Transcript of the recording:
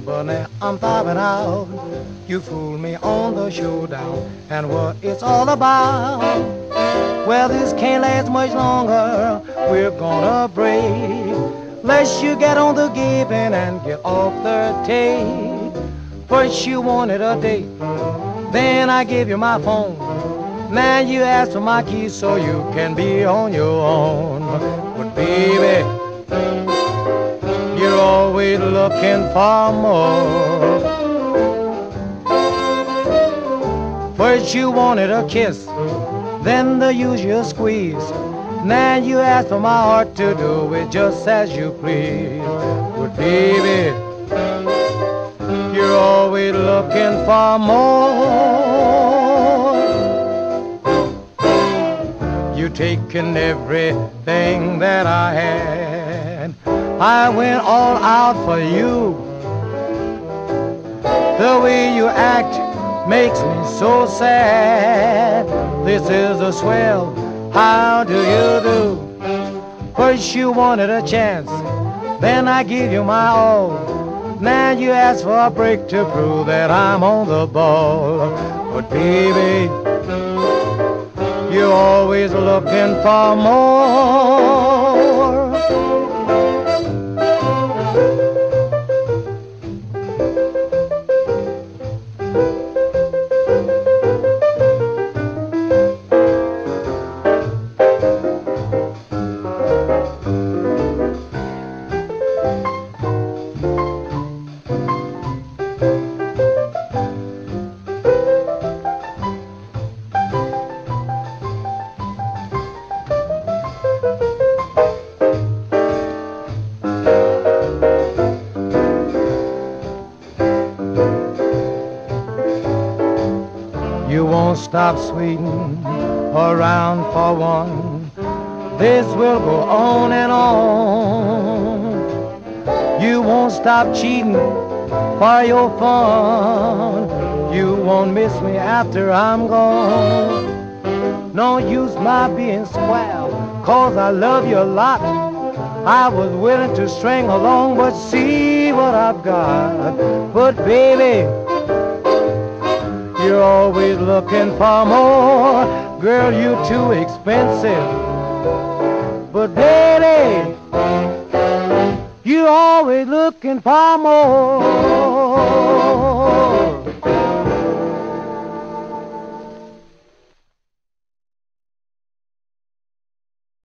But now I'm popping out. You fooled me on the showdown and what it's all about. Well, this can't last much longer. We're gonna break. Lest you get on the gaping and get off the tape. First you wanted a date, then I gave you my phone. Now you ask for my keys so you can be on your own. But baby, you're always looking for more. First you wanted a kiss, then the usual squeeze. Now you ask for my heart to do it just as you please. But baby, you're always looking for more. You taken everything that I had. I went all out for you. The way you act makes me so sad. This is a swell, how do you do? First you wanted a chance, then I give you my all. Now you ask for a break to prove that I'm on the ball. But baby, you're always looking for more. You won't stop sweeting around for one. This will go on and on. You won't stop cheating for your fun. You won't miss me after I'm gone. No use my being square, 'cause I love you a lot. I was willing to string along, but see what I've got. But baby, you're always looking for more. Girl, you're too expensive. But baby, you're always looking for more.